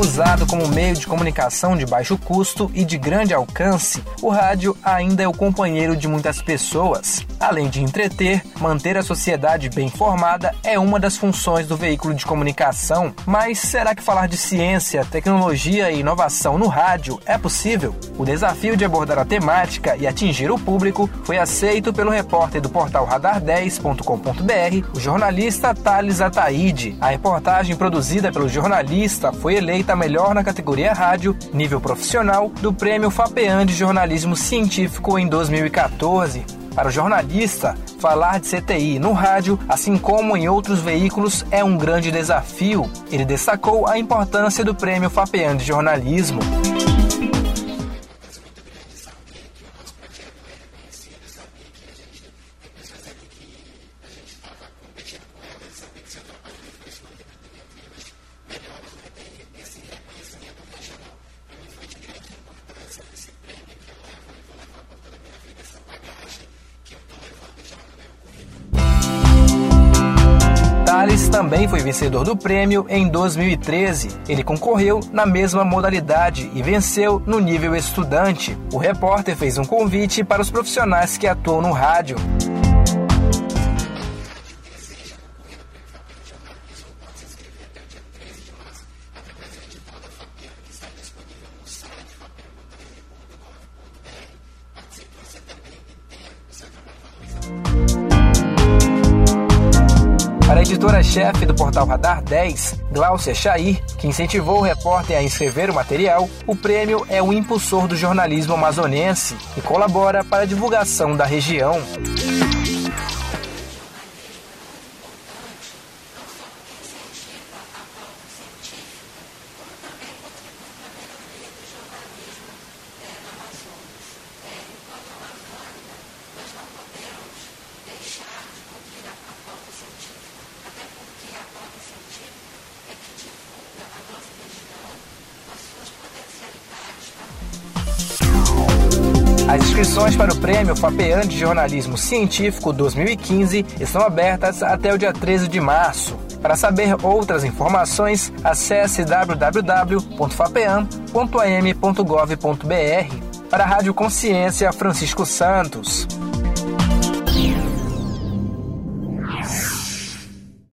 Usado como meio de comunicação de baixo custo e de grande alcance, o rádio ainda é o companheiro de muitas pessoas. Além de entreter, manter a sociedade bem informada é uma das funções do veículo de comunicação. Mas será que falar de ciência, tecnologia e inovação no rádio é possível? O desafio de abordar a temática e atingir o público foi aceito pelo repórter do portal radar10.com.br, o jornalista Thales Ataíde. A reportagem produzida pelo jornalista foi eleita a melhor na categoria rádio, nível profissional, do Prêmio FAPEAM de Jornalismo Científico em 2014. Para o jornalista, falar de CTI no rádio, assim como em outros veículos, é um grande desafio. Ele destacou a importância do Prêmio FAPEAM de Jornalismo. Thales também foi vencedor do prêmio em 2013. Ele concorreu na mesma modalidade e venceu no nível estudante. O repórter fez um convite para os profissionais que atuam no rádio. Para a editora-chefe do portal Radar 10, Gláucia Chair, que incentivou o repórter a inscrever o material, o prêmio é um impulsor do jornalismo amazonense e colabora para a divulgação da região. As inscrições para o Prêmio FAPEAM de Jornalismo Científico 2015 estão abertas até o dia 13 de março. Para saber outras informações, acesse www.fapeam.am.gov.br. Para a Rádio Consciência, Francisco Santos.